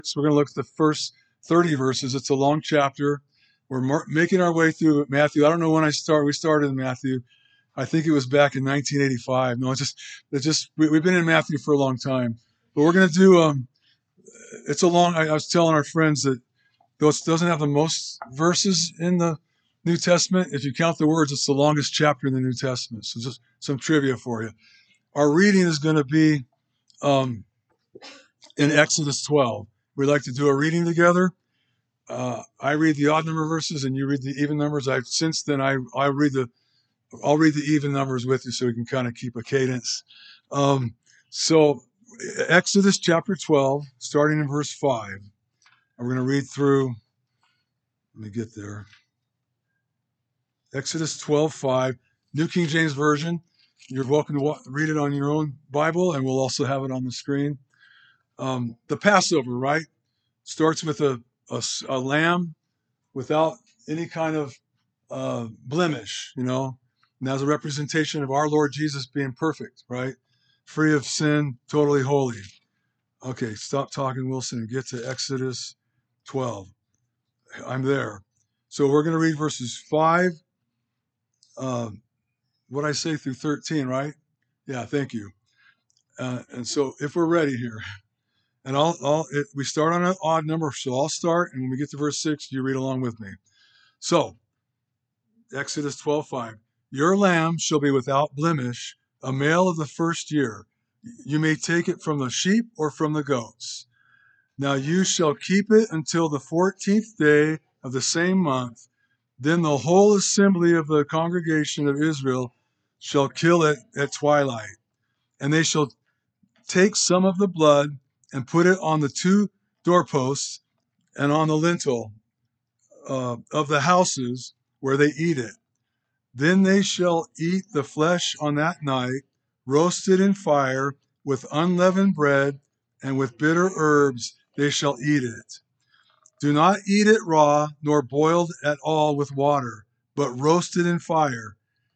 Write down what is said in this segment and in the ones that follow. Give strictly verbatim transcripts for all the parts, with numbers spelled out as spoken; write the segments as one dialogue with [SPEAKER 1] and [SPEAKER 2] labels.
[SPEAKER 1] We're going to look at the first thirty verses. It's a long chapter. We're mar- making our way through Matthew. I don't know when I start. We started in Matthew. I think it was back in nineteen eighty-five. No, it's just, it's just we, we've been in Matthew for a long time. But we're going to do, um, it's a long, I, I was telling our friends that though it doesn't have the most verses in the New Testament, if you count the words, it's the longest chapter in the New Testament. So just some trivia for you. Our reading is going to be um, in Exodus twelve. We like to do a reading together. Uh, I read the odd number verses, and you read the even numbers. I've since then I I read the I'll read the even numbers with you, so we can kind of keep a cadence. Um, so Exodus chapter twelve, starting in verse five, and we're going to read through. Let me get there. Exodus twelve five, New King James Version. You're welcome to read it on your own Bible, and we'll also have it on the screen. Um, the Passover, right, starts with a, a, a lamb without any kind of uh, blemish, you know, and that's a representation of our Lord Jesus being perfect, right, free of sin, totally holy. Okay, stop talking, Wilson, and get to Exodus twelve. I'm there. So we're going to read verses five, uh, what I say through thirteen, right? Yeah, thank you. Uh, and so if we're ready here, and I'll, I'll it, we start on an odd number, so I'll start, and when we get to verse six, you read along with me. So, Exodus twelve five, your lamb shall be without blemish, a male of the first year. You may take it from the sheep or from the goats. Now you shall keep it until the fourteenth day of the same month. Then the whole assembly of the congregation of Israel shall kill it at twilight. And they shall take some of the blood and put it on the two doorposts and on the lintel uh, of the houses where they eat it. Then they shall eat the flesh on that night, roasted in fire, with unleavened bread, and with bitter herbs they shall eat it. Do not eat it raw, nor boiled at all with water, but roasted in fire.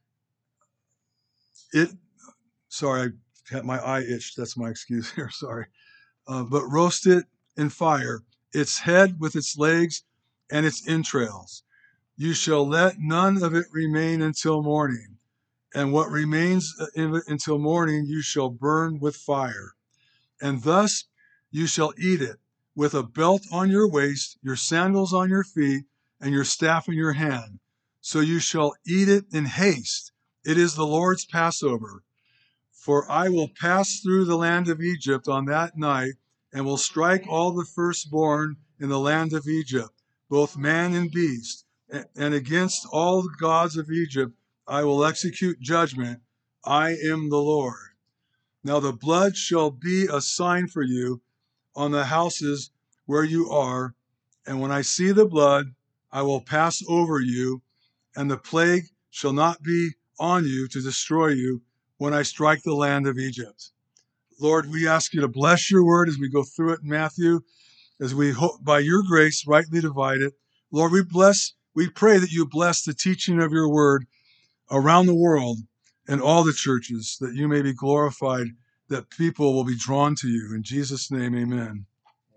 [SPEAKER 1] It, sorry, I had my eye itched. That's my excuse here, sorry. Uh, but roast it in fire, its head with its legs and its entrails. You shall let none of it remain until morning, and what remains of it until morning you shall burn with fire. And thus you shall eat it, with a belt on your waist, your sandals on your feet, and your staff in your hand. So you shall eat it in haste. It is the Lord's Passover. For I will pass through the land of Egypt on that night, and will strike all the firstborn in the land of Egypt, both man and beast. And against all the gods of Egypt I will execute judgment. I am the Lord. Now the blood shall be a sign for you on the houses where you are, and when I see the blood, I will pass over you, and the plague shall not be on you to destroy you when I strike the land of Egypt. Lord, we ask you to bless your word as we go through it in Matthew, as we hope by your grace rightly divide it. Lord, we bless, we pray that you bless the teaching of your word around the world and all the churches, that you may be glorified, that people will be drawn to you. In Jesus' name, amen.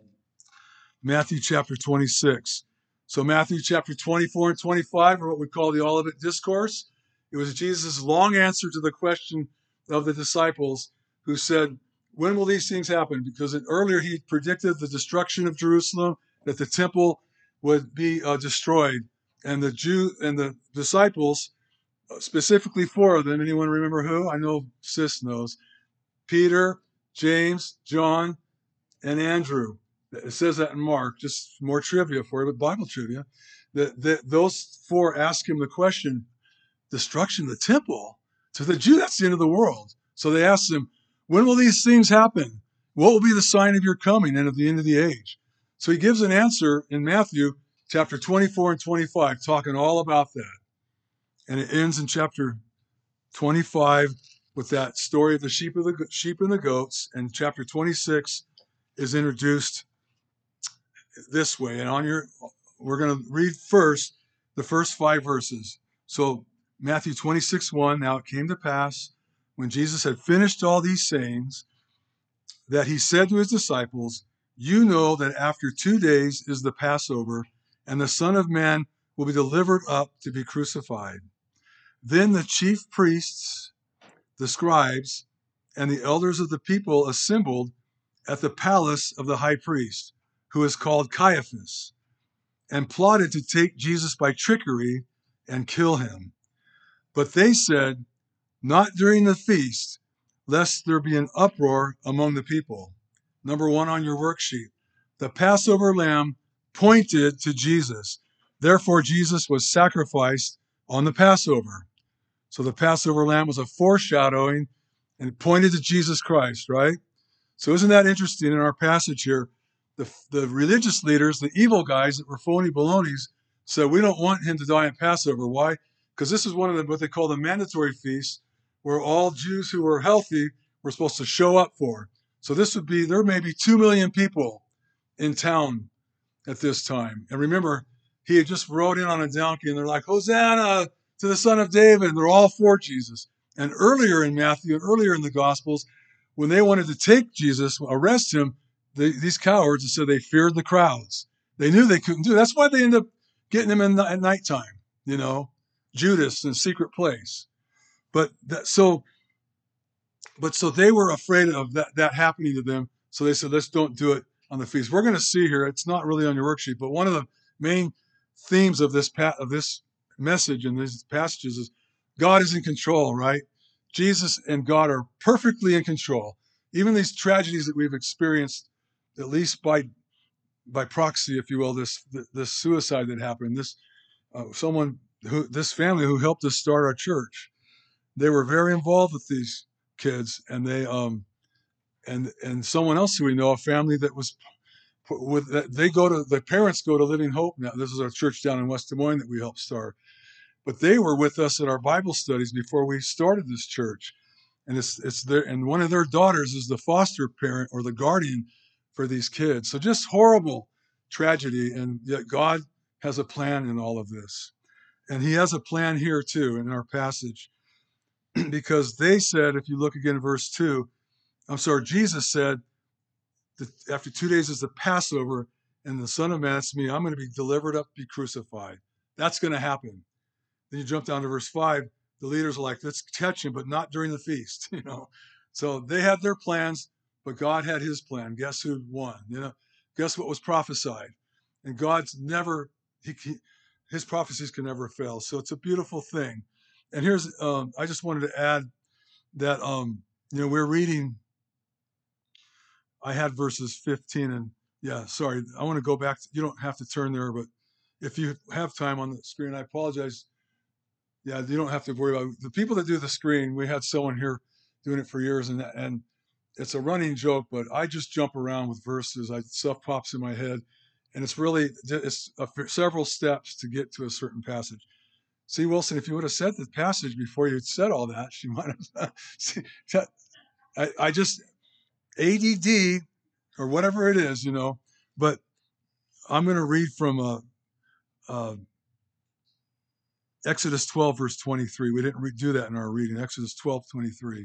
[SPEAKER 1] Matthew chapter twenty-six. So Matthew chapter twenty-four and twenty-five are what we call the Olivet Discourse. It was Jesus' long answer to the question of the disciples who said, when will these things happen? Because it, earlier he predicted the destruction of Jerusalem, that the temple would be uh, destroyed. And the Jew and the disciples, specifically four of them, anyone remember who? I know Sis knows. Peter, James, John, and Andrew. It says that in Mark, just more trivia for you, but Bible trivia. That, that those four ask him the question, destruction of the temple? To the Jew, that's the end of the world. So they asked him, when will these things happen? What will be the sign of your coming and of the end of the age? So he gives an answer in Matthew chapter twenty-four and twenty-five, talking all about that. And it ends in chapter twenty-five with that story of the sheep of the sheep and the goats. And chapter twenty-six is introduced this way. And on your, we're going to read first the first five verses. So Matthew twenty-six one, now it came to pass when Jesus had finished all these sayings that he said to his disciples, You know that after two days is the Passover, and the Son of Man will be delivered up to be crucified. Then the chief priests, the scribes, and the elders of the people assembled at the palace of the high priest, who is called Caiaphas, and plotted to take Jesus by trickery and kill him. But they said, not during the feast, lest there be an uproar among the people. Number one on your worksheet. The Passover lamb pointed to Jesus. Therefore, Jesus was sacrificed on the Passover. So the Passover lamb was a foreshadowing and it pointed to Jesus Christ, right? So isn't that interesting in our passage here? The, the religious leaders, the evil guys that were phony balonies, said, we don't want him to die on Passover. Why? Because this is one of the, what they call the mandatory feasts, where all Jews who were healthy were supposed to show up for. So this would be, there may be two million people in town at this time. And remember, he had just rode in on a donkey, and they're like, Hosanna to the Son of David. And they're all for Jesus. And earlier in Matthew, and earlier in the Gospels, when they wanted to take Jesus, arrest him, they, these cowards said they feared the crowds. They knew they couldn't do it. That's why they ended up getting him in the, at nighttime, you know, Judas in a secret place. But that, so, but so they were afraid of that, that happening to them. So they said, let's don't do it on the feast. We're going to see here, it's not really on your worksheet, but one of the main themes of this of this message and these passages is God is in control, right? Jesus and God are perfectly in control. Even these tragedies that we've experienced, at least by by proxy, if you will, this this suicide that happened, this uh, someone who this family who helped us start our church, they were very involved with these kids, and they um and and someone else who we know, a family that was with that they go to the parents go to Living Hope now. This is our church down in West Des Moines that we helped start, but they were with us at our Bible studies before we started this church. And it's it's their and one of their daughters is the foster parent or the guardian for these kids. So just horrible tragedy, and yet God has a plan in all of this. And he has a plan here too in our passage. Because they said, if you look again at verse two, I'm sorry, Jesus said that after two days is the Passover, and the Son of Man, it's me, I'm going to be delivered up, be crucified. That's going to happen. Then you jump down to verse five. The leaders are like, let's catch him, but not during the feast, you know. So they had their plans, but God had his plan. Guess who won? You know, guess what was prophesied? And God's never, he, he, his prophecies can never fail. So it's a beautiful thing. And here's, um, I just wanted to add that, um, you know, we're reading, I had verses fifteen and, yeah, sorry, I want to go back. To, you don't have to turn there, but if you have time on the screen, I apologize. Yeah, you don't have to worry about it. The people that do the screen. We had someone here doing it for years, and and it's a running joke. But I just jump around with verses. I stuff pops in my head, and it's really it's a, several steps to get to a certain passage. See, Wilson, if you would have said the passage before you said all that, she might have. see, I, I just A D D or whatever it is, you know. But I'm going to read from a. a Exodus twelve, verse twenty-three. We didn't re- do that in our reading. Exodus twelve, twenty-three.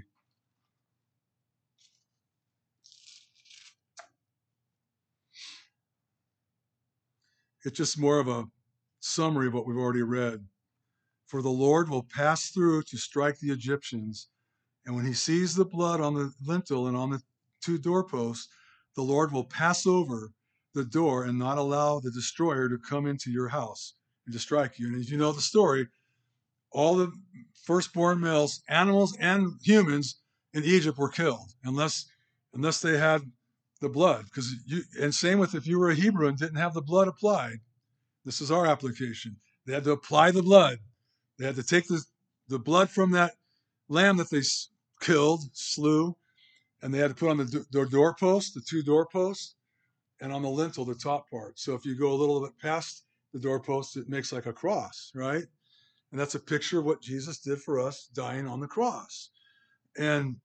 [SPEAKER 1] It's just more of a summary of what we've already read. For the Lord will pass through to strike the Egyptians, and when he sees the blood on the lintel and on the two doorposts, the Lord will pass over the door and not allow the destroyer to come into your house and to strike you. And as you know the story, all the firstborn males, animals and humans in Egypt were killed unless unless they had the blood. Because you and same with if you were a Hebrew and didn't have the blood applied. This is our application. They had to apply the blood. They had to take the, the blood from that lamb that they killed, slew, and they had to put on the, the doorpost, the two doorposts, and on the lintel, the top part. So if you go a little bit past the doorpost, it makes like a cross, right? And that's a picture of what Jesus did for us, dying on the cross. And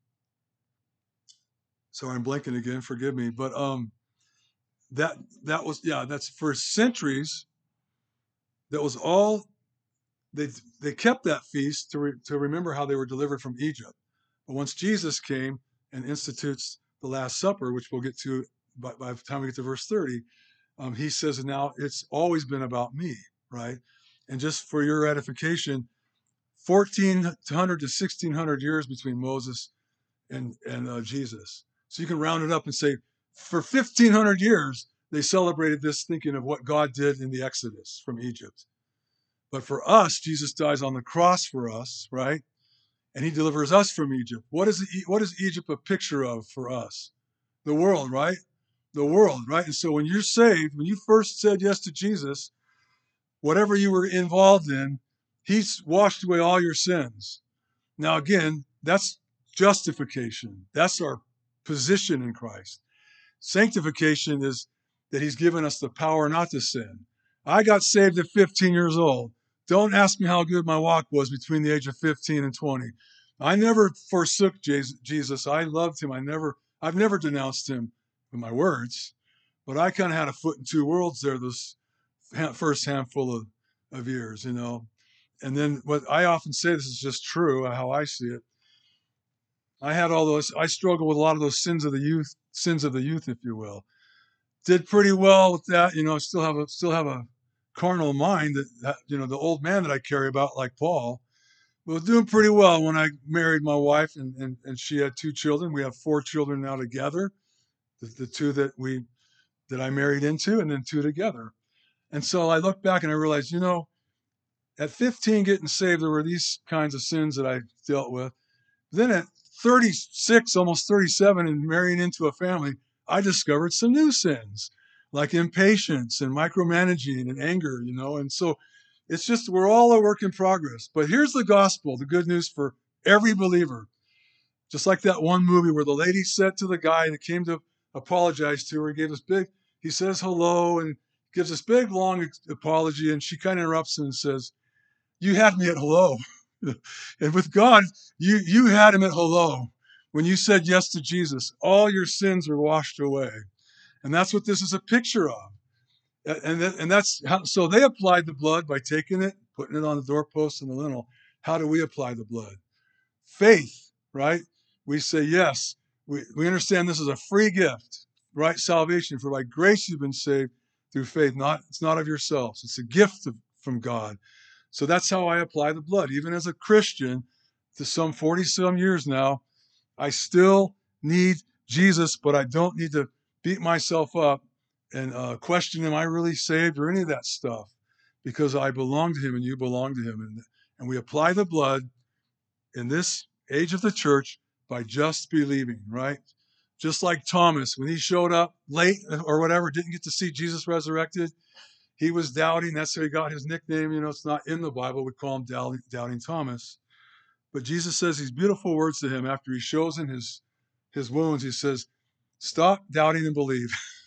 [SPEAKER 1] sorry, I'm blanking again. Forgive me. But um, that that was yeah. That's for centuries. That was all. They they kept that feast to re, to remember how they were delivered from Egypt. But once Jesus came and institutes the Last Supper, which we'll get to by, by the time we get to verse thirty, um, he says, now it's always been about me, right? And just for your edification, fourteen hundred to sixteen hundred years between Moses and, and uh, Jesus. So you can round it up and say, for fifteen hundred years, they celebrated this thinking of what God did in the Exodus from Egypt. But for us, Jesus dies on the cross for us, right? And he delivers us from Egypt. What is, the, what is Egypt a picture of for us? The world, right? The world, right? And so when you're saved, when you first said yes to Jesus, whatever you were involved in, he's washed away all your sins. Now, again, that's justification. That's our position in Christ. Sanctification is that he's given us the power not to sin. I got saved at fifteen years old. Don't ask me how good my walk was between the age of fifteen and twenty. I never forsook Jesus. I loved him. I never, I've never denounced him in my words, but I kind of had a foot in two worlds there this first handful of, of years, you know. And then what I often say, this is just true, how I see it. I had all those, I struggled with a lot of those sins of the youth, sins of the youth, if you will. Did pretty well with that, you know, still have a, still have a carnal mind that, that, you know, the old man that I carry about like Paul. But was doing pretty well when I married my wife and, and, and she had two children. We have four children now together, the, the two that we, that I married into and then two together. And so I look back and I realized, you know, at fifteen getting saved, there were these kinds of sins that I dealt with. Then at thirty-six, almost thirty-seven, and marrying into a family, I discovered some new sins, like impatience and micromanaging and anger, you know. And so it's just, we're all a work in progress. But here's the gospel, the good news for every believer. Just like that one movie where the lady said to the guy that came to apologize to her, he gave this big, he says hello and gives this big, long apology. And she kind of interrupts him and says, you had me at hello. And with God, you, you had him at hello. When you said yes to Jesus, all your sins are washed away. And that's what this is a picture of. And, and that's how, so they applied the blood by taking it, putting it on the doorpost and the lintel. How do we apply the blood? Faith, right? We say, yes, we, we understand this is a free gift, right? Salvation, for by grace you've been saved through faith. Not, it's not of yourselves. It's a gift of, from God. So that's how I apply the blood. Even as a Christian, to some forty some years now, I still need Jesus, but I don't need to beat myself up and uh, question, am I really saved or any of that stuff? Because I belong to him and you belong to him. And, and we apply the blood in this age of the church by just believing, right? Just like Thomas, when he showed up late or whatever, didn't get to see Jesus resurrected, he was doubting. That's how he got his nickname. You know, it's not in the Bible. We call him Doubting, doubting Thomas. But Jesus says these beautiful words to him after he shows him his, his wounds. He says, stop doubting and believe.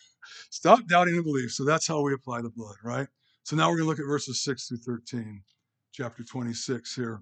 [SPEAKER 1] Stop doubting and believe. So that's how we apply the blood, right? So now we're going to look at verses six through thirteen, chapter twenty-six here.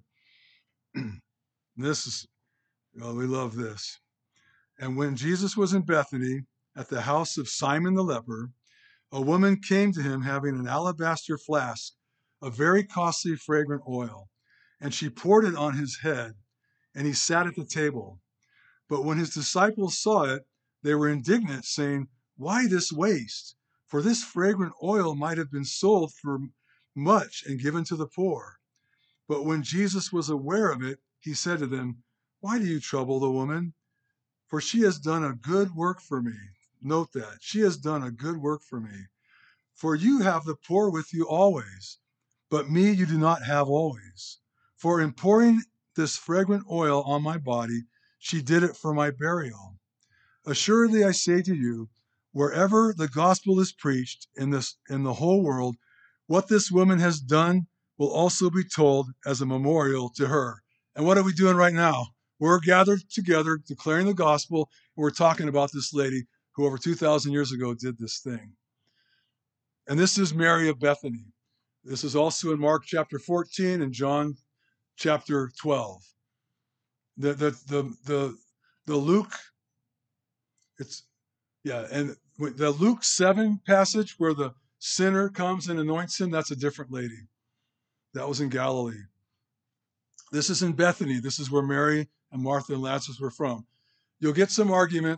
[SPEAKER 1] This is, well, we love this. And when Jesus was in Bethany at the house of Simon the leper, a woman came to him having an alabaster flask of very costly fragrant oil, and she poured it on his head, and he sat at the table. But when his disciples saw it, they were indignant, saying, why this waste? For this fragrant oil might have been sold for much and given to the poor. But when Jesus was aware of it, he said to them, why do you trouble the woman? For she has done a good work for me. Note that. She has done a good work for me. For you have the poor with you always, but me you do not have always. For in pouring this fragrant oil on my body, she did it for my burial. Assuredly I say to you, wherever the gospel is preached in this in the whole world, what this woman has done will also be told as a memorial to her. And what are we doing right now? We're gathered together declaring the gospel, and we're talking about this lady who over two thousand years ago did this thing. And this is Mary of Bethany. This is also in Mark chapter fourteen and John chapter twelve. The the the the, the Luke, it's yeah, and the Luke seven passage where the sinner comes and anoints him, that's a different lady. That was in Galilee. This is in Bethany. This is where Mary and Martha and Lazarus were from. You'll get some arguments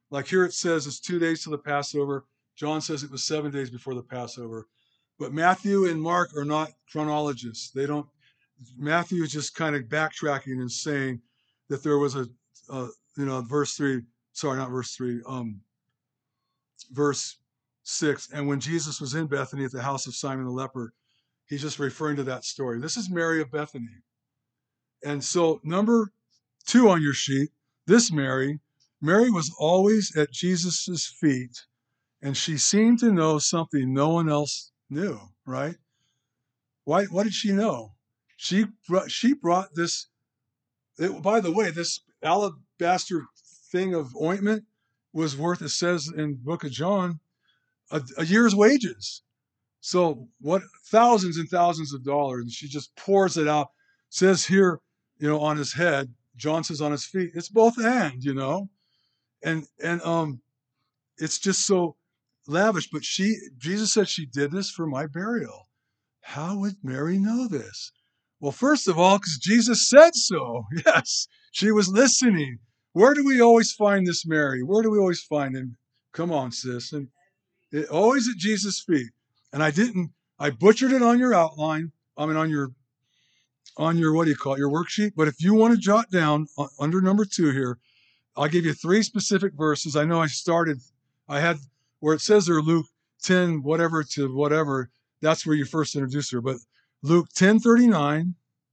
[SPEAKER 1] Like here it says it's two days to the Passover. John says it was seven days before the Passover. But Matthew and Mark are not chronologists. They don't. Matthew is just kind of backtracking and saying that there was a, a you know, verse three. Sorry, not verse three. Um, verse six. And when Jesus was in Bethany at the house of Simon the leper, he's just referring to that story. This is Mary of Bethany. And so number two on your sheet, this Mary, Mary was always at Jesus's feet, and she seemed to know something no one else knew, right? Why? What did she know? She brought, she brought this, it, by the way, this alabaster thing of ointment was worth, it says in the book of John, a, a year's wages. So what, thousands and thousands of dollars, and she just pours it out. Says here, you know, on his head. John says on his feet. It's both and, you know, and and um, it's just so lavish. But she, Jesus said, she did this for my burial. How would Mary know this? Well, first of all, because Jesus said so. Yes, she was listening. Where do we always find this Mary? Where do we always find him? Come on, sis. And it, always at Jesus' feet. And I didn't, I butchered it on your outline. I mean, on your, on your, what do you call it, your worksheet. But if you want to jot down uh, under number two here, I'll give you three specific verses. I know I started, I had, where it says there, Luke ten, whatever to whatever, that's where you first introduced her. But Luke ten thirty-nine,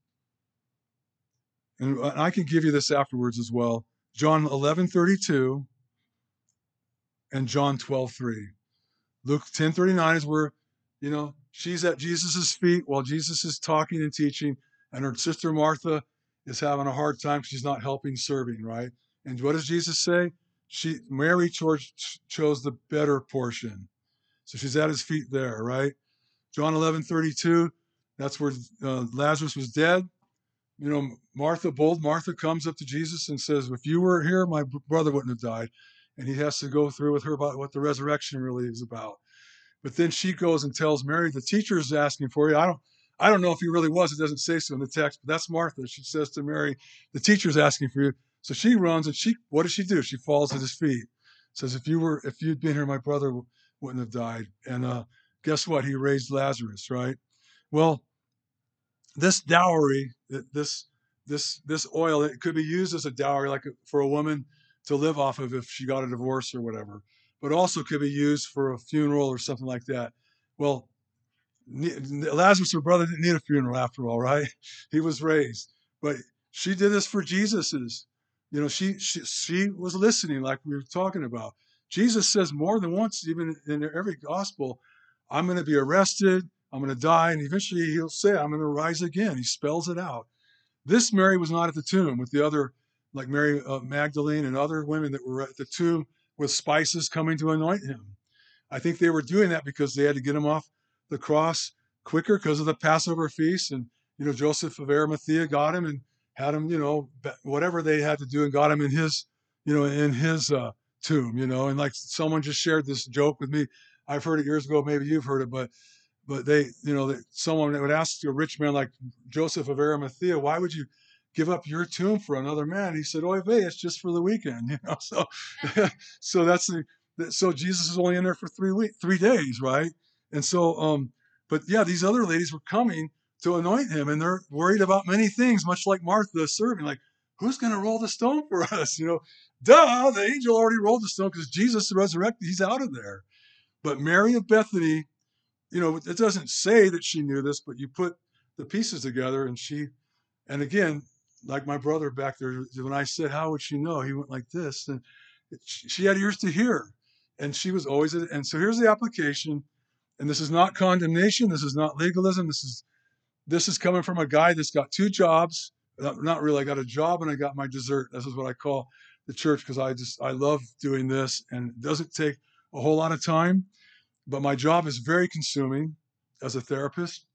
[SPEAKER 1] and I can give you this afterwards as well. John eleven thirty-two, and John twelve three. Luke ten thirty-nine is where, you know, she's at Jesus's feet while Jesus is talking and teaching, and her sister Martha is having a hard time. She's not helping, serving, right? And what does Jesus say? She, Mary chose, chose the better portion. So she's at his feet there, right? John eleven thirty-two, that's where uh, Lazarus was dead. You know, Martha, bold Martha comes up to Jesus and says, if you were here, my brother wouldn't have died. And he has to go through with her about what the resurrection really is about. But then she goes and tells Mary, the teacher is asking for you. I don't, I don't know if he really was. It doesn't say so in the text, but that's Martha. She says to Mary, the teacher's asking for you. So she runs and she, what does she do? She falls at his feet. Says, if you were, if you'd been here, my brother wouldn't have died. And uh, guess what? He raised Lazarus, right? Well, this dowry, this, this, this oil, it could be used as a dowry, like for a woman to live off of if she got a divorce or whatever, but also could be used for a funeral or something like that. Well, Lazarus, her brother, didn't need a funeral after all, right? He was raised, but she did this for Jesus's. You know, she, she she was listening, like we were talking about. Jesus says more than once, even in every gospel, I'm going to be arrested, I'm going to die, and eventually he'll say, I'm going to rise again. He spells it out. This Mary was not at the tomb with the other, like Mary uh, Magdalene and other women that were at the tomb with spices coming to anoint him. I think they were doing that because they had to get him off the cross quicker because of the Passover feast. And, you know, Joseph of Arimathea got him and had him, you know, whatever they had to do and got him in his, you know, in his uh, tomb, you know. And like someone just shared this joke with me. I've heard it years ago. Maybe you've heard it, but but they, you know, that someone that would ask a rich man like Joseph of Arimathea, why would you give up your tomb for another man? He said, oy vey, it's just for the weekend, you know. So, so that's the, so Jesus is only in there for three weeks, three days, right? And so, um, but yeah, these other ladies were coming to anoint him, and they're worried about many things, much like Martha serving, like, who's going to roll the stone for us? You know, duh, the angel already rolled the stone because Jesus resurrected, he's out of there. But Mary of Bethany, you know, it doesn't say that she knew this, but you put the pieces together, and she, and again, like my brother back there, when I said, how would she know? He went like this, and it, she had ears to hear, and she was always, and so here's the application, and this is not condemnation, this is not legalism, this is, this is coming from a guy that's got two jobs, not really, I got a job and I got my dessert. This is what I call the church, because I just, I love doing this, and it doesn't take a whole lot of time. But my job is very consuming as a therapist,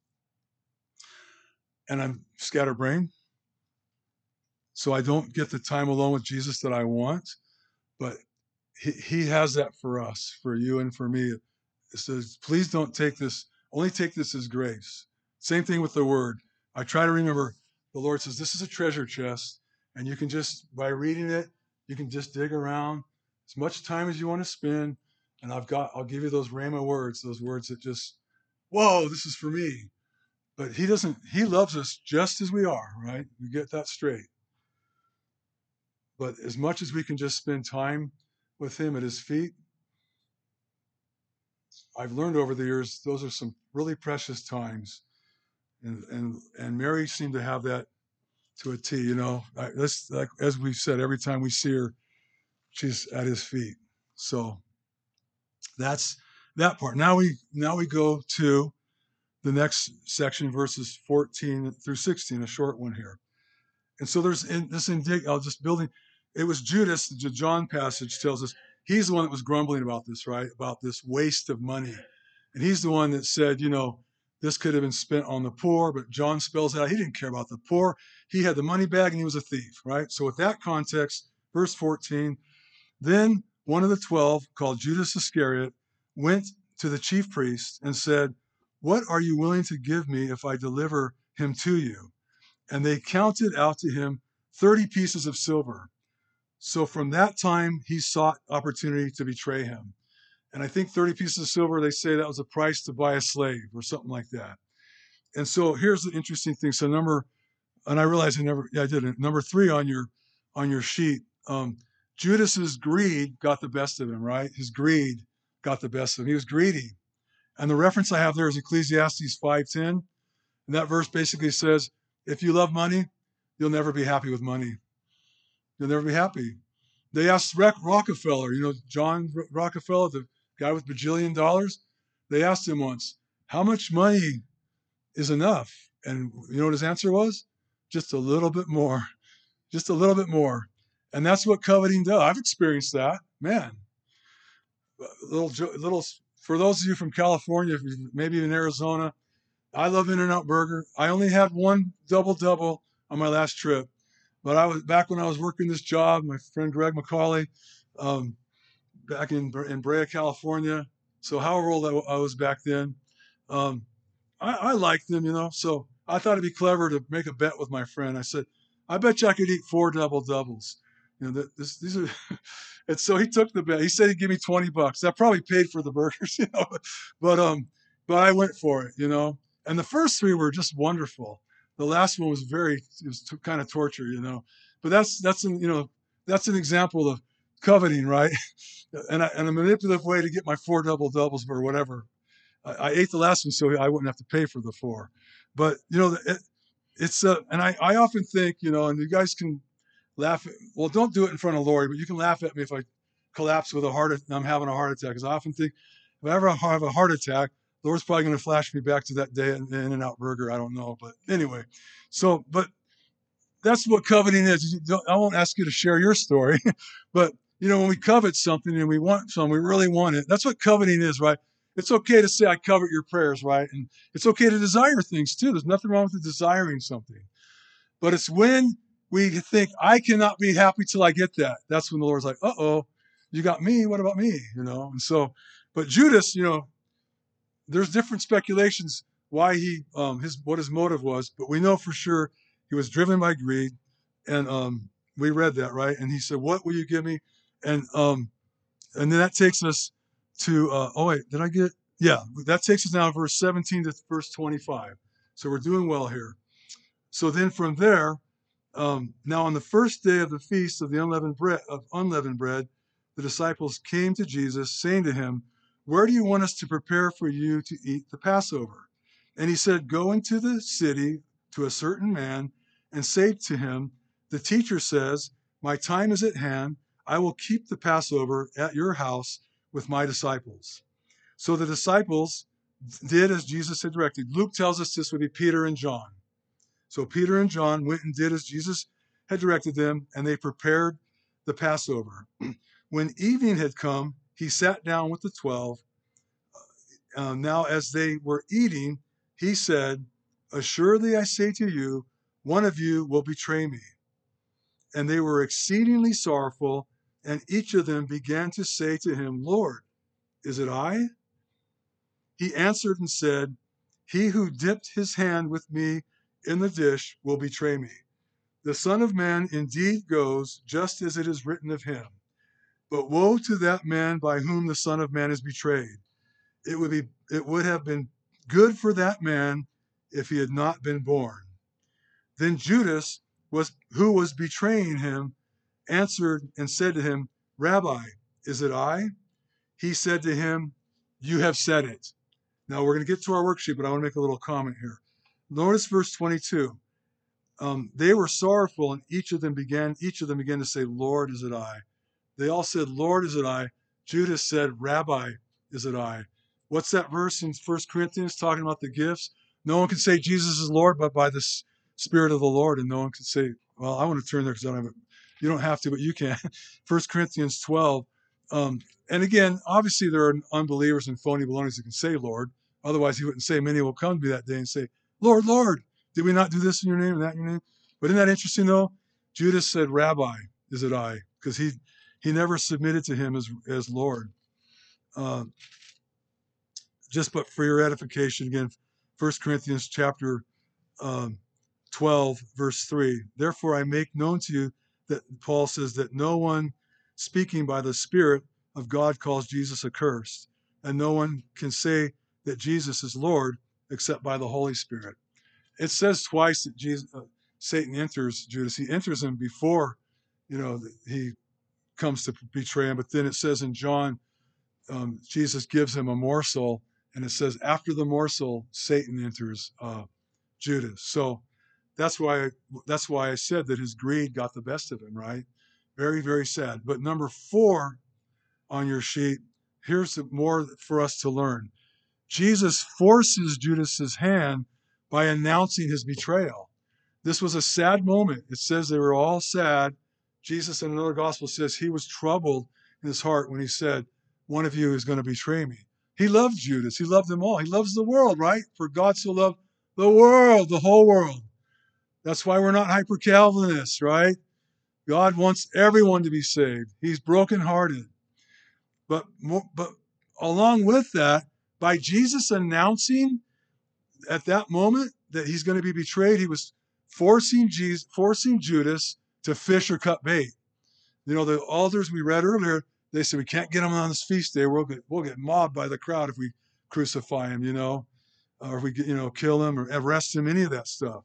[SPEAKER 1] and I'm scatterbrained. So I don't get the time alone with Jesus that I want, but he, he has that for us, for you and for me. It says, please don't take this, only take this as grace. Same thing with the word. I try to remember the Lord says, this is a treasure chest, and you can just, by reading it, you can just dig around. as much time as you want to spend. And I've got, I'll give you those Rhema words, those words that just, whoa, this is for me. But he doesn't, he loves us just as we are, right? We get that straight. But as much as we can just spend time with him at his feet, I've learned over the years, those are some really precious times. And, and, and Mary seemed to have that to a T, you know. I, that's like, as we've said, every time we see her, she's at his feet. So that's that part. Now we now we go to the next section, verses fourteen through sixteen, a short one here. And so there's in this indig. I'll just building. It was Judas. The John passage tells us he's the one that was grumbling about this, right? About this waste of money, and he's the one that said, you know, this could have been spent on the poor. But John spells out he didn't care about the poor. He had the money bag and he was a thief, right? So with that context, verse fourteen. Then one of the twelve, called Judas Iscariot, went to the chief priests and said, "What are you willing to give me if I deliver him to you?" And they counted out to him thirty pieces of silver. So from that time, he sought opportunity to betray him. And I think thirty pieces of silver, they say that was a price to buy a slave or something like that. And so here's the interesting thing. So number, and I realize I never, yeah, I didn't. Number three on your on your sheet, um, Judas's greed got the best of him, right? His greed got the best of him. He was greedy. And the reference I have there is Ecclesiastes five ten. And that verse basically says, if you love money, you'll never be happy with money. You'll never be happy. They asked Rockefeller, you know, John Rockefeller, the guy with bajillion dollars. They asked him once, how much money is enough? And you know what his answer was? Just a little bit more. Just a little bit more. And that's what coveting does. I've experienced that, man. Little, little. For those of you from California, maybe in Arizona, I love In-N-Out Burger. I only had one double double on my last trip, but I was back when I was working this job. My friend Greg McCauley, um, back in in Brea, California. So however old I, I was back then, um, I, I liked them, you know. So I thought it'd be clever to make a bet with my friend. I said, I bet you I could eat four double doubles. You know, this, these are, and so he took the bet. He said he'd give me twenty bucks. That probably paid for the burgers, you know, but, um, but I went for it, you know, and the first three were just wonderful. The last one was very, it was t- kind of torture, you know, but that's, that's, an, you know, that's an example of coveting, right? and, I, and a manipulative way to get my four double doubles or whatever. I, I ate the last one so I wouldn't have to pay for the four, but you know, it, it's, uh, and I, I often think, you know, and you guys can, laugh at, well, don't do it in front of Lori, but you can laugh at me if I collapse with a heart, I'm having a heart attack. Because I often think if I ever have a heart attack, Lord's probably going to flash me back to that day in In-N-Out Burger. I don't know. But anyway, so, but that's what coveting is. I won't ask you to share your story, but you know, when we covet something and we want something, we really want it. That's what coveting is, right? It's okay to say, I covet your prayers, right? And it's okay to desire things too. There's nothing wrong with desiring something. But it's when we think, I cannot be happy till I get that. That's when the Lord's like, uh-oh, you got me. What about me? You know, and so, but Judas, you know, there's different speculations why he, um, his, what his motive was, but we know for sure he was driven by greed. And um, we read that, right? And he said, what will you give me? And um, and then that takes us to, uh, oh, wait, did I get, yeah, that takes us now to verse seventeen to verse twenty-five. So we're doing well here. So then from there, um, now on the first day of the feast of the unleavened bread, of unleavened bread, the disciples came to Jesus, saying to him, where do you want us to prepare for you to eat the Passover? And he said, go into the city to a certain man and say to him, the teacher says, my time is at hand. I will keep the Passover at your house with my disciples. So the disciples did as Jesus had directed. Luke tells us this would be Peter and John. So Peter and John went and did as Jesus had directed them, and they prepared the Passover. When evening had come, he sat down with the twelve. Uh, now, as they were eating, he said, assuredly I say to you, one of you will betray me. And they were exceedingly sorrowful, and each of them began to say to him, Lord, is it I? He answered and said, he who dipped his hand with me in the dish will betray me. The Son of Man indeed goes just as it is written of him. But woe to that man by whom the Son of Man is betrayed. It would be it would have been good for that man if he had not been born. Then Judas, was who was betraying him, answered and said to him, Rabbi, is it I? He said to him, you have said it. Now we're going to get to our worksheet, but I want to make a little comment here. Notice verse twenty-two. Um, they were sorrowful, and each of them began each of them began to say, Lord, is it I? They all said, Lord, is it I? Judas said, Rabbi, is it I? What's that verse in First Corinthians talking about the gifts? No one can say Jesus is Lord, but by the Spirit of the Lord. And no one can say, well, I want to turn there because I don't have it. You don't have to, but you can. First Corinthians twelve. Um, and again, obviously there are unbelievers and phony balonies that can say Lord. Otherwise, he wouldn't say, many will come to me that day and say, Lord, Lord, did we not do this in your name and that in your name? But isn't that interesting, though? Judas said, Rabbi, is it I? Because he he never submitted to him as, as Lord. Uh, just but for your edification, again, First Corinthians chapter um, twelve, verse three. Therefore, I make known to you that Paul says that no one speaking by the Spirit of God calls Jesus accursed, and no one can say that Jesus is Lord except by the Holy Spirit. It says twice that Jesus, uh, Satan enters Judas. He enters him before, you know, he comes to betray him. But then it says in John, um, Jesus gives him a morsel, and it says after the morsel, Satan enters uh, Judas. So that's why that's why I said that his greed got the best of him, right? Very, very sad. But number four on your sheet, here's more for us to learn. Jesus forces Judas's hand by announcing his betrayal. This was a sad moment. It says they were all sad. Jesus in another gospel says he was troubled in his heart when he said, one of you is going to betray me. He loved Judas. He loved them all. He loves the world, right? For God so loved the world, the whole world. That's why we're not hyper-Calvinists, right? God wants everyone to be saved. He's brokenhearted. But, but along with that, by Jesus announcing at that moment that he's going to be betrayed, he was forcing Jesus, forcing Judas to fish or cut bait. You know, the elders we read earlier, they said we can't get him on this feast day. We'll get we'll get mobbed by the crowd if we crucify him, you know, or if we you know kill him or arrest him, any of that stuff.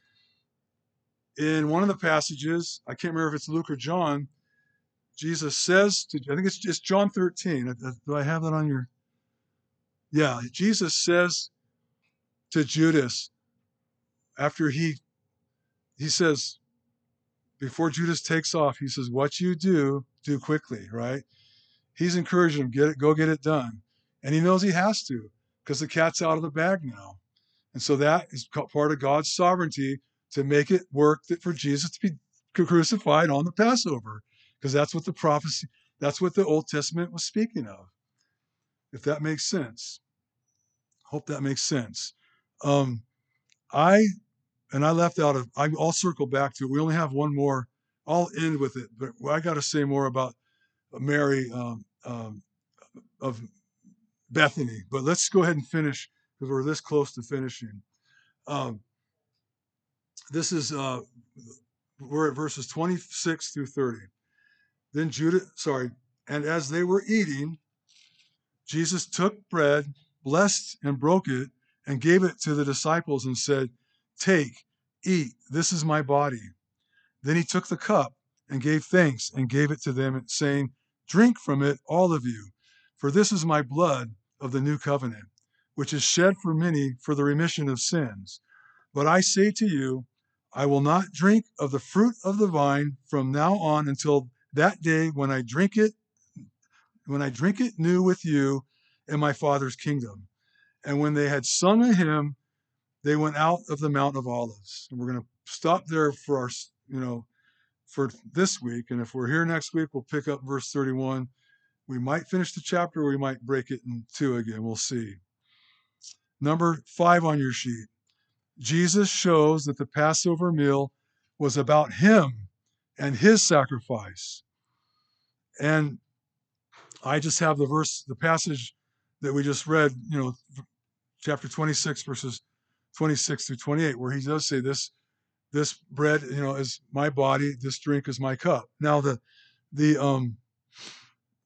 [SPEAKER 1] In one of the passages, I can't remember if it's Luke or John, Jesus says to, I think it's just John thirteen. Do I have that on your? Yeah, Jesus says to Judas after he he says, before Judas takes off, he says, what you do, do quickly, right? He's encouraging him, get it, go get it done. And he knows he has to because the cat's out of the bag now. And so that is part of God's sovereignty to make it work that for Jesus to be crucified on the Passover, because that's what the prophecy, that's what the Old Testament was speaking of. If that makes sense. Hope that makes sense. Um, I, and I left out of, I'll circle back to it. We only have one more. I'll end with it, but I got to say more about Mary um, um, of Bethany. But let's go ahead and finish because we're this close to finishing. Um, this is, uh, we're at verses twenty-six through thirty. Then Judah, sorry, and as they were eating, Jesus took bread, blessed and broke it, and gave it to the disciples and said, take, eat, this is my body. Then he took the cup and gave thanks and gave it to them, saying, drink from it, all of you, for this is my blood of the new covenant, which is shed for many for the remission of sins. But I say to you, I will not drink of the fruit of the vine from now on until that day when I drink it, when I drink it new with you in my Father's kingdom. And when they had sung a hymn, they went out of the Mount of Olives. And we're going to stop there for our, you know, for this week. And if we're here next week, we'll pick up verse thirty-one. We might finish the chapter, or we might break it in two again. We'll see. Number five on your sheet. Jesus shows that the Passover meal was about him and his sacrifice. And I just have the verse, the passage that we just read, you know, chapter twenty-six, verses twenty-six through twenty-eight, where he does say this, this bread, you know, is my body, this drink is my cup. Now the, the, um,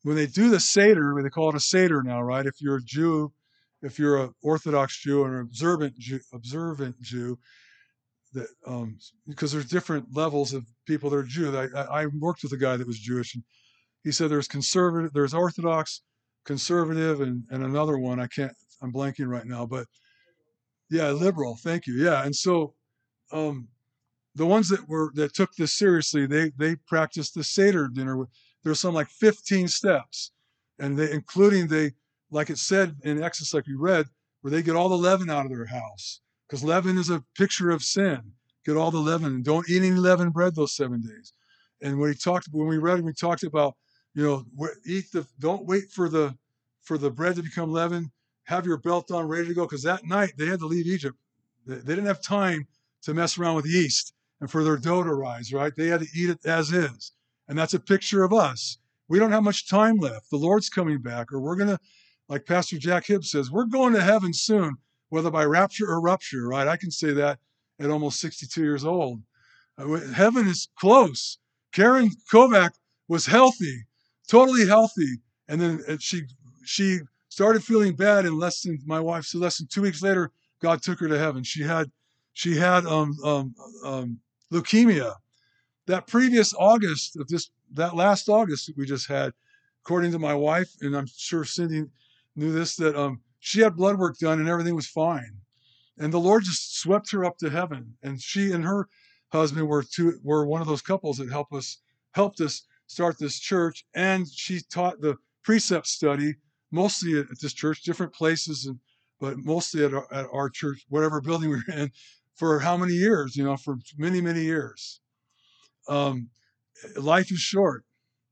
[SPEAKER 1] when they do the Seder, they call it a Seder now, right? If you're a Jew, if you're an Orthodox Jew or an observant Jew, observant Jew, that um, because there's different levels of people that are Jew. I, I, I worked with a guy that was Jewish, and he said there's conservative, there's Orthodox, conservative, and and another one I can't, I'm blanking right now, but yeah, liberal. Thank you. Yeah, and so um, the ones that were that took this seriously, they they practiced the Seder dinner. There's some like fifteen steps, and they including they like it said in Exodus, like we read, where they get all the leaven out of their house because leaven is a picture of sin. Get all the leaven and don't eat any leavened bread those seven days. And when he talked, when we read, we talked about, you know, eat the, don't wait for the for the bread to become leaven. Have your belt on, ready to go, because that night they had to leave Egypt. They, they didn't have time to mess around with yeast and for their dough to rise, right? They had to eat it as is. And that's a picture of us. We don't have much time left. The Lord's coming back, or we're going to, like Pastor Jack Hibbs says, we're going to heaven soon, whether by rapture or rupture, right? I can say that at almost sixty-two years old. Heaven is close. Karen Kovac was healthy, totally healthy. And then and she she started feeling bad in less than, my wife said, less than two weeks later, God took her to heaven. She had she had um, um, um, leukemia. That previous August, of this that last August that we just had, according to my wife, and I'm sure Cindy knew this, that um, she had blood work done and everything was fine. And the Lord just swept her up to heaven. And she and her husband were two were one of those couples that helped us helped us start this church. And she taught the precept study mostly at this church, different places, and but mostly at our, at our church, whatever building we were in, for how many years? You know, for many many years. Um, life is short.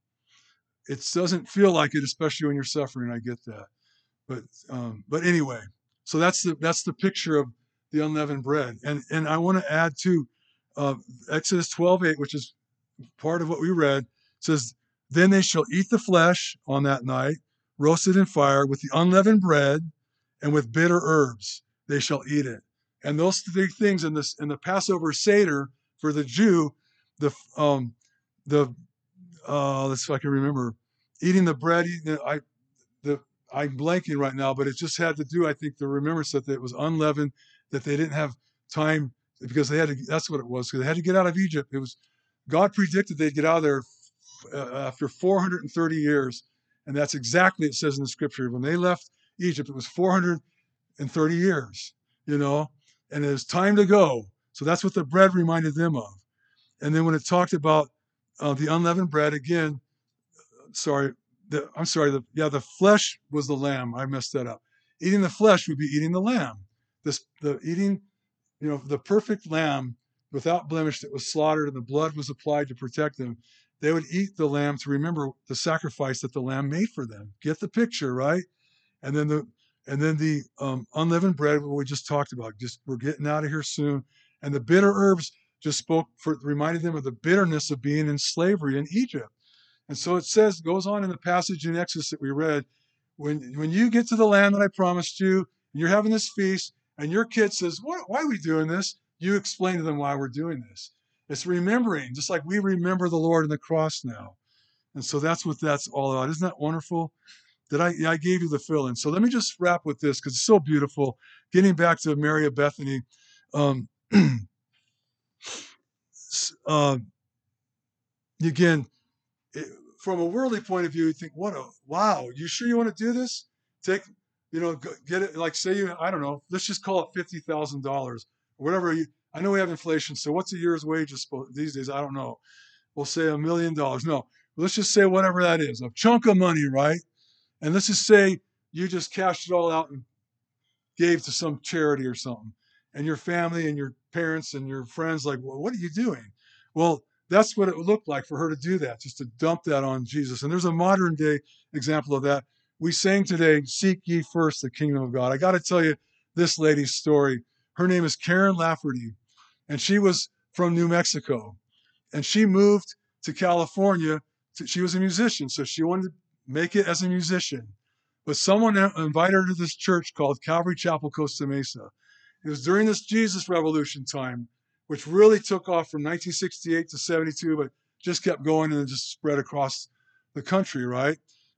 [SPEAKER 1] It doesn't feel like it, especially when you're suffering. I get that, but um, but anyway, so that's the that's the picture of the unleavened bread. And and I want to add to uh, Exodus twelve eight, which is part of what we read, says, "Then they shall eat the flesh on that night, roasted in fire, with the unleavened bread, and with bitter herbs. They shall eat it." And those three things in this in the Passover Seder for the Jew, the um the uh let's see if I can remember, eating the bread, eating the, I the I'm blanking right now, but it just had to do, I think, the remembrance that it was unleavened, that they didn't have time because they had to. That's what it was. Because they had to get out of Egypt. It was God predicted they'd get out of there uh, after four hundred thirty years, and that's exactly it says in the scripture. When they left Egypt, it was four hundred thirty years, you know, and it was time to go. So that's what the bread reminded them of. And then when it talked about uh, the unleavened bread, again, sorry, the, I'm sorry, the, yeah, the flesh was the lamb. I messed that up. Eating the flesh would be eating the lamb. This, the eating, you know, the perfect lamb without blemish that was slaughtered and the blood was applied to protect them. They would eat the lamb to remember the sacrifice that the lamb made for them. Get the picture, right? And then the and then the um, unleavened bread, what we just talked about. Just we're getting out of here soon. And the bitter herbs just spoke for reminded them of the bitterness of being in slavery in Egypt. And so it says, goes on in the passage in Exodus that we read, when when you get to the land that I promised you, and you're having this feast, and your kid says, what, why are we doing this? You explain to them why we're doing this. It's remembering, just like we remember the Lord on the cross now. And so that's what that's all about. Isn't that wonderful? That I, I gave you the fill-in. So let me just wrap with this because it's so beautiful. Getting back to Mary of Bethany, um, uh, again, it, from a worldly point of view, you think, what a, wow, you sure you want to do this? Take, you know, get it, like say you, I don't know, let's just call it fifty thousand dollars or whatever. You, I know we have inflation, so what's a year's wages these days? I don't know. We'll say a million dollars. No, let's just say whatever that is, a chunk of money, right? And let's just say you just cashed it all out and gave to some charity or something. And your family and your parents and your friends like, well, what are you doing? Well, that's what it would look like for her to do that, just to dump that on Jesus. And there's a modern day example of that. We sang today, "Seek ye first the kingdom of God." I got to tell you this lady's story. Her name is Karen Lafferty, and she was from New Mexico. And she moved to California. To, she was a musician, so she wanted to make it as a musician. But someone invited her to this church called Calvary Chapel, Costa Mesa. It was during this Jesus Revolution time, which really took off from nineteen sixty-eight to seventy-two, but just kept going and just spread across the country, right?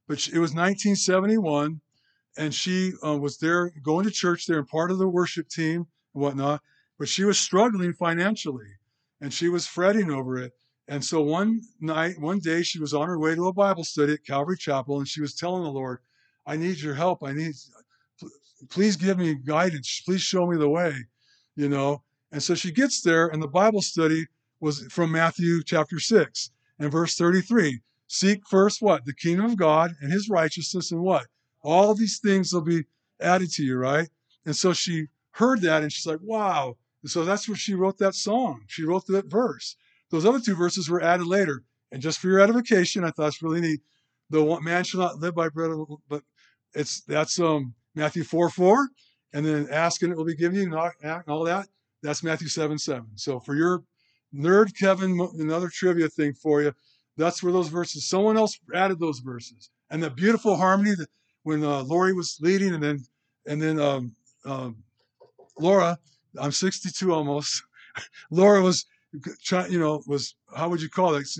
[SPEAKER 1] but she, it was nineteen seventy-one, and she uh, was there going to church there and part of the worship team and whatnot. But she was struggling financially, and she was fretting over it. And so one night, one day, she was on her way to a Bible study at Calvary Chapel, and she was telling the Lord, "I need your help. I need, please give me guidance. Please show me the way," you know. And so she gets there, and the Bible study was from Matthew chapter six and verse thirty-three. Seek first what? The kingdom of God and his righteousness, and what? All these things will be added to you, right? And so she heard that, and she's like, wow. And so that's where she wrote that song. She wrote that verse. Those other two verses were added later. And just for your edification, I thought it's really neat. The one man shall not live by bread, but it's that's um Matthew four four, and then ask and it will be given you, knock, and all that. That's Matthew seven seven. So for your nerd Kevin, another trivia thing for you, that's where those verses, someone else added those verses. And the beautiful harmony that when uh, Lori was leading, and then and then um, um, Laura, I'm sixty-two almost. Laura was trying, you know, was, how would you call it?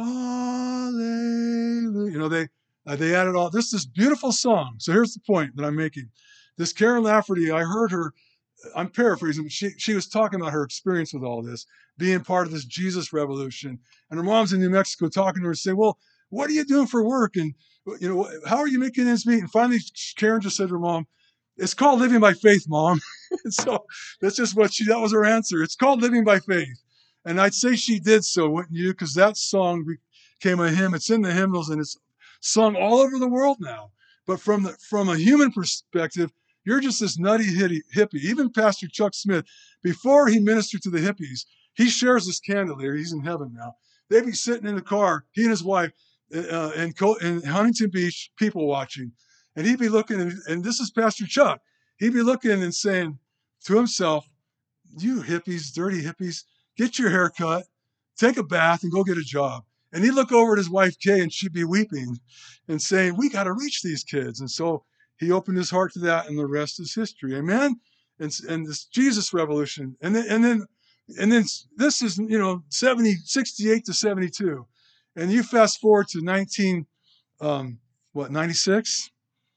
[SPEAKER 1] Hallelujah. You know, they uh, they added all this this beautiful song. So here's the point that I'm making. This Karen Lafferty, I heard her. I'm paraphrasing, but she she was talking about her experience with all this, being part of this Jesus revolution. And her mom's in New Mexico talking to her, saying, "Well, what are you doing for work? And you know, how are you making ends meet?" And finally, Karen just said to her mom, "It's called living by faith, Mom." And so that's just what she, that was her answer. It's called living by faith. And I'd say she did so, wouldn't you? Because that song became a hymn. It's in the hymnals and it's sung all over the world now. But from the from a human perspective, you're just this nutty hippie. Even Pastor Chuck Smith, before he ministered to the hippies, he shares this candle here. He's in heaven now. They'd be sitting in the car, he and his wife, uh, in, in Huntington Beach, people watching. And he'd be looking, and, and this is Pastor Chuck. He'd be looking and saying to himself, "You hippies, dirty hippies, get your hair cut, take a bath, and go get a job." And he'd look over at his wife, Kay, and she'd be weeping and saying, "We got to reach these kids." And so he opened his heart to that, and the rest is history. Amen? And, and this Jesus revolution. And then, and then, and then this is, you know, seventy, sixty-eight to seventy-two. And you fast forward to nineteen, um, what, ninety-six?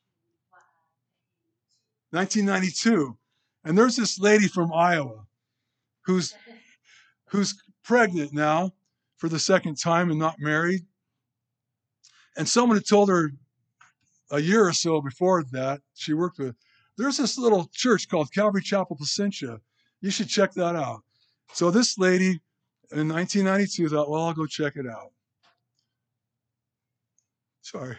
[SPEAKER 1] nineteen ninety-two. And there's this lady from Iowa who's who's pregnant now for the second time and not married. And someone had told her a year or so before that, she worked with, there's this little church called Calvary Chapel Placentia. You should check that out. So this lady in nineteen ninety-two thought, well, I'll go check it out. Sorry.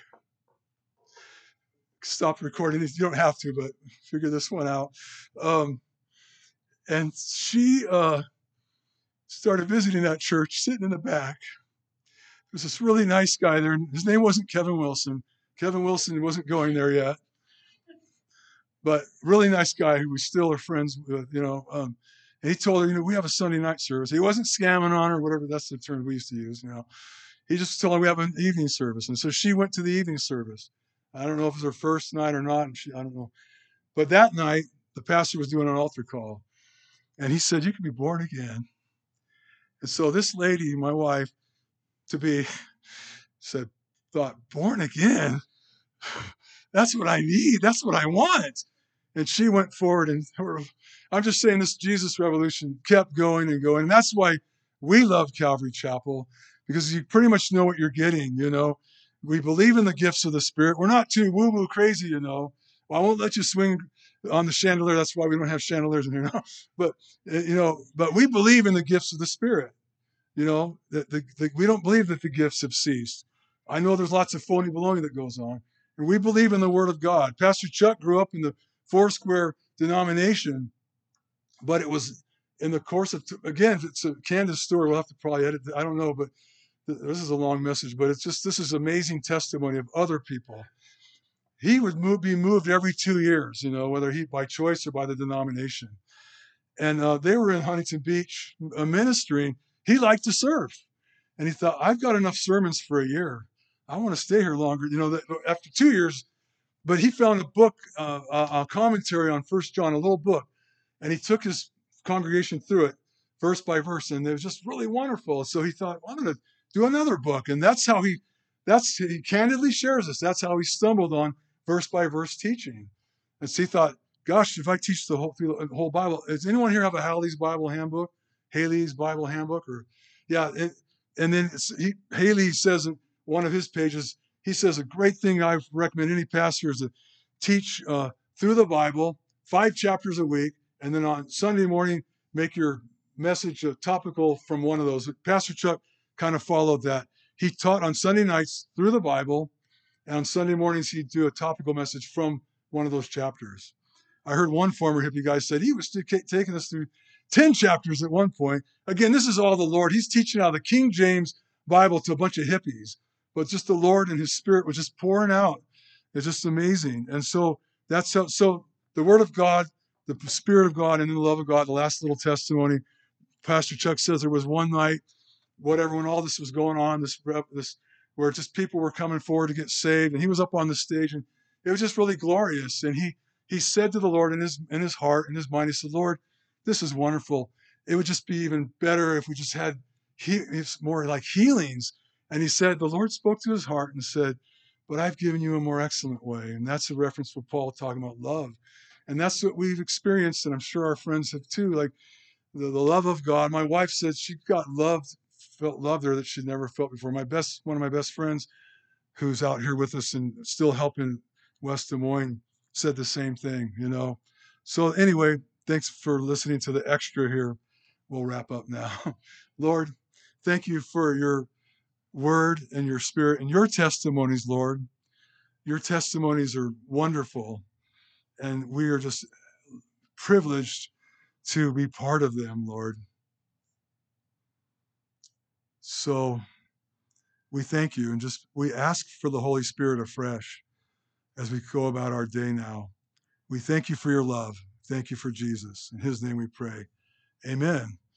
[SPEAKER 1] Stop recording this. You don't have to, but figure this one out. Um, and she uh, started visiting that church, sitting in the back. There was this really nice guy there. His name wasn't Kevin Wilson. Kevin Wilson wasn't going there yet. But really nice guy who we still are friends with, you know. Um, and he told her, you know, we have a Sunday night service. He wasn't scamming on her or whatever. That's the term we used to use, you know. He just told her we have an evening service. And so she went to the evening service. I don't know if it was her first night or not. And she, I don't know. But that night, the pastor was doing an altar call. And he said, you can be born again. And so this lady, my wife, to be, said, thought, born again? That's what I need. That's what I want. And she went forward, and her, I'm just saying this Jesus revolution kept going and going. And that's why we love Calvary Chapel, because you pretty much know what you're getting, you know. We believe in the gifts of the Spirit. We're not too woo-woo crazy, you know. Well, I won't let you swing on the chandelier. That's why we don't have chandeliers in here now. But, you know, but we believe in the gifts of the Spirit. You know, the, the, the, we don't believe that the gifts have ceased. I know there's lots of phony baloney that goes on. And we believe in the Word of God. Pastor Chuck grew up in the Foursquare denomination, but it was in the course of, again, it's a Candace story. We'll have to probably edit it. I don't know, but this is a long message. But it's just, this is amazing testimony of other people. He would move, be moved every two years, you know, whether he by choice or by the denomination. And uh, they were in Huntington Beach uh, ministering. He liked to serve. And he thought, I've got enough sermons for a year. I want to stay here longer. You know, that after two years, but he found a book, uh, a, a commentary on First John, a little book, and he took his congregation through it verse by verse, and it was just really wonderful. So he thought, well, I'm going to do another book, and that's how he, that's, he candidly shares this. That's how he stumbled on verse by verse teaching. And so he thought, gosh, if I teach the whole, the whole Bible, does anyone here have a Haley's Bible handbook? Haley's Bible handbook? Or, yeah. It, and then he, Haley says in one of his pages, he says, a great thing I recommend any pastor is to teach uh, through the Bible, five chapters a week, and then on Sunday morning, make your message uh, topical from one of those. Pastor Chuck kind of followed that. He taught on Sunday nights through the Bible, and on Sunday mornings, he'd do a topical message from one of those chapters. I heard one former hippie guy said he was taking us through ten chapters at one point. Again, this is all the Lord. He's teaching out of the King James Bible to a bunch of hippies, but just the Lord and his Spirit was just pouring out. It's just amazing. And so that's how, so the Word of God, the Spirit of God, and the love of God, the last little testimony. Pastor Chuck says there was one night, whatever, when all this was going on, this, this, where just people were coming forward to get saved, and he was up on the stage, and it was just really glorious. And he he said to the Lord in his in his heart, in his mind, he said, Lord, this is wonderful. It would just be even better if we just had he, it's more like healings. And he said, the Lord spoke to his heart and said, but I've given you a more excellent way. And that's a reference for Paul talking about love. And that's what we've experienced, and I'm sure our friends have too, like the, the love of God. My wife said she got loved, felt love there that she'd never felt before. My best, one of my best friends, who's out here with us and still helping West Des Moines, said the same thing, you know. So anyway, thanks for listening to the extra here. We'll wrap up now. Lord, thank you for your word and your Spirit and your testimonies, Lord. Your testimonies are wonderful, and we are just privileged to be part of them, Lord. So we thank you, and just we ask for the Holy Spirit afresh as we go about our day now. We thank you for your love. Thank you for Jesus. In his name we pray. Amen.